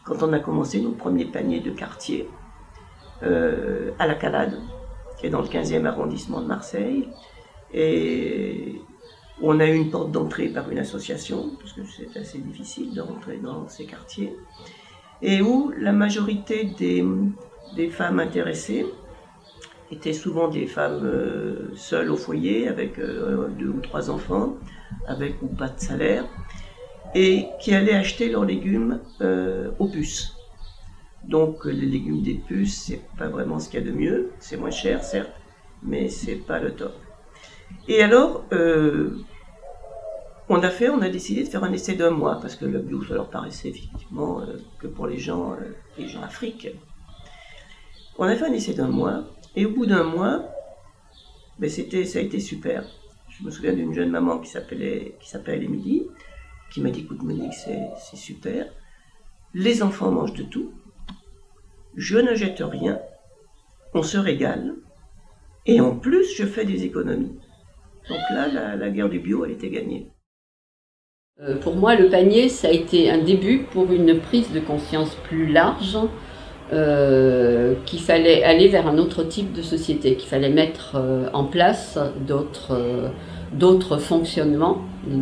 quand on a commencé nos premiers paniers de quartier à la Calade, qui est dans le 15e arrondissement de Marseille, et on a eu une porte d'entrée par une association, parce que c'est assez difficile de rentrer dans ces quartiers, et où la majorité des femmes intéressées étaient souvent des femmes seules au foyer, avec 2 ou 3 enfants, avec ou pas de salaire, et qui allaient acheter leurs légumes aux puces. Donc les légumes des puces, c'est pas vraiment ce qu'il y a de mieux, c'est moins cher certes, mais c'est pas le top. Et alors, on a décidé de faire un essai d'1 mois, parce que le bio, ça leur paraissait effectivement que pour les gens Afrique. On a fait un essai d'1 mois, et au bout d'1 mois, ben ça a été super. Je me souviens d'une jeune maman qui s'appelle Émilie, qui m'a dit, écoute Monique, c'est super. Les enfants mangent de tout, je ne jette rien, on se régale, et en plus, je fais des économies. Donc là, la guerre du bio, elle était gagnée. Pour moi, le panier, ça a été un début pour une prise de conscience plus large, qu'il fallait aller vers un autre type de société, qu'il fallait mettre en place d'autres fonctionnements.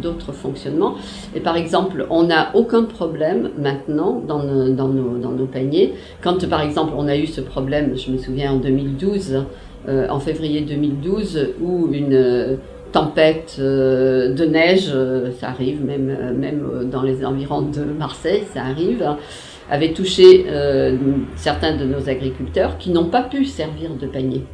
Et par exemple, on n'a aucun problème maintenant dans nos paniers. Quand par exemple on a eu ce problème, je me souviens en 2012, en février 2012, où une tempête de neige, ça arrive même dans les environs de Marseille, ça arrive, avait touché certains de nos agriculteurs qui n'ont pas pu servir de panier.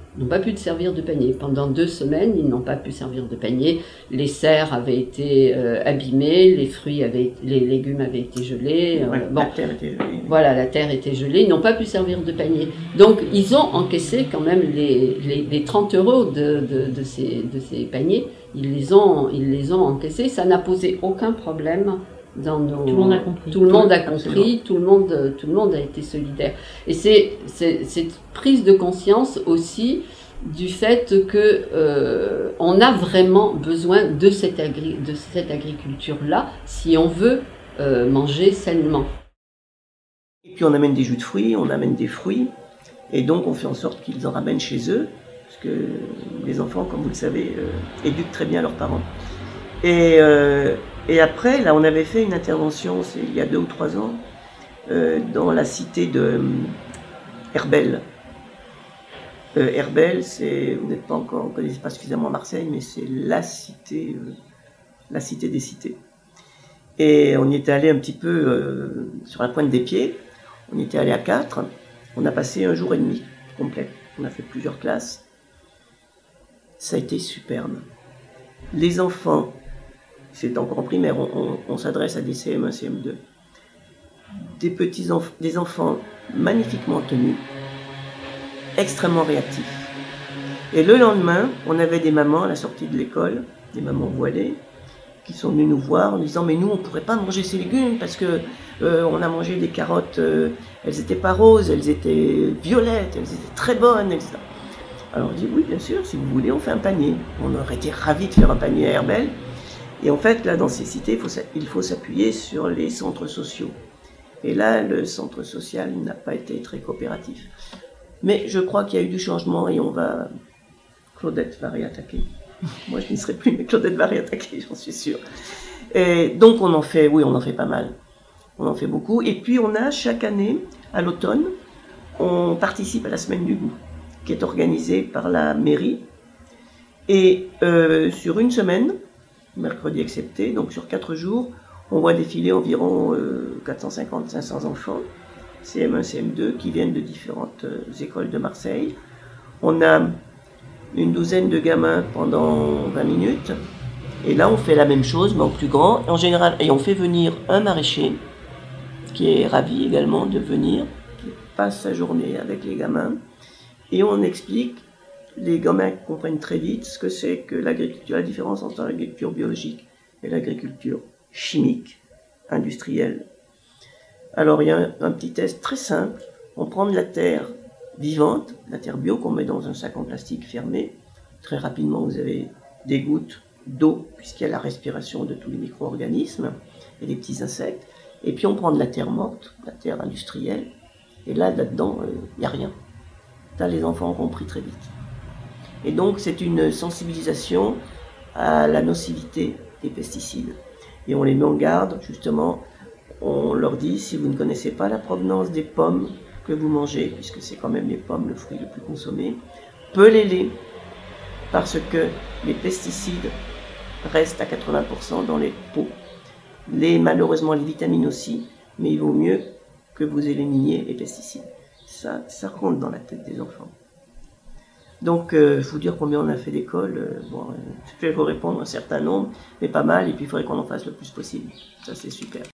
Pendant 2 semaines, ils n'ont pas pu servir de panier. Les serres avaient été abîmées, les légumes avaient été gelés. La terre était gelée. Voilà, la terre était gelée. Ils n'ont pas pu servir de panier. Donc, ils ont encaissé quand même les 30 € de ces paniers. Ils les ont encaissés. Ça n'a posé aucun problème. Tout le monde a compris. Tout le monde a compris, tout le monde a été solidaire. Et c'est cette prise de conscience aussi du fait que on a vraiment besoin de cette agriculture-là si on veut manger sainement. Et puis on amène des jus de fruits, on amène des fruits, et donc on fait en sorte qu'ils en ramènent chez eux, parce que les enfants, comme vous le savez, éduquent très bien leurs parents. Et après, là, on avait fait une intervention, il y a 2 ou 3 ans, dans la cité de Herbel. Herbel, vous n'êtes pas encore, vous ne connaissez pas suffisamment Marseille, mais c'est la cité des cités. Et on y était allé un petit peu sur la pointe des pieds. On y était allé à 4. On a passé 1 jour et demi complet. On a fait plusieurs classes. Ça a été superbe. Les enfants, c'est encore en primaire, on s'adresse à des CM1, CM2. Des enfants magnifiquement tenus, extrêmement réactifs. Et le lendemain, on avait des mamans à la sortie de l'école, des mamans voilées, qui sont venues nous voir en disant « Mais nous, on ne pourrait pas manger ces légumes parce que on a mangé des carottes, elles n'étaient pas roses, elles étaient violettes, elles étaient très bonnes, etc. » Alors on dit « Oui, bien sûr, si vous voulez, on fait un panier. » On aurait été ravis de faire un panier à Herbel. Et en fait, là, dans ces cités, il faut s'appuyer sur les centres sociaux. Et là, le centre social n'a pas été très coopératif. Mais je crois qu'il y a eu du changement et Claudette va réattaquer. Moi, je n'y serai plus, mais Claudette va réattaquer, j'en suis sûre. Et donc, on en fait pas mal. On en fait beaucoup. Et puis, on a chaque année, à l'automne, on participe à la Semaine du goût, qui est organisée par la mairie. Et sur une semaine, mercredi excepté, donc sur 4 jours, on voit défiler environ 450-500 enfants, CM1, CM2, qui viennent de différentes écoles de Marseille. On a une douzaine de gamins pendant 20 minutes, et là on fait la même chose, mais en plus grand, en général, et on fait venir un maraîcher, qui est ravi également de venir, qui passe sa journée avec les gamins, et on explique. Les gamins comprennent très vite ce que c'est que l'agriculture, la différence entre l'agriculture biologique et l'agriculture chimique, industrielle. Alors il y a un petit test très simple. On prend de la terre vivante, la terre bio qu'on met dans un sac en plastique fermé. Très rapidement, vous avez des gouttes d'eau, puisqu'il y a la respiration de tous les micro-organismes et des petits insectes. Et puis on prend de la terre morte, la terre industrielle, et là-dedans, il n'y a rien. Ça, les enfants ont compris très vite. Et donc c'est une sensibilisation à la nocivité des pesticides. Et on les met en garde, justement, on leur dit, si vous ne connaissez pas la provenance des pommes que vous mangez, puisque c'est quand même les pommes le fruit le plus consommé, pelez-les, parce que les pesticides restent à 80% dans les peaux. Malheureusement, les vitamines aussi, mais il vaut mieux que vous éliminiez les pesticides. Ça compte dans la tête des enfants. Donc, je vous dire combien on a fait d'écoles, je vais vous répondre un certain nombre, mais pas mal, et puis il faudrait qu'on en fasse le plus possible. Ça, c'est super.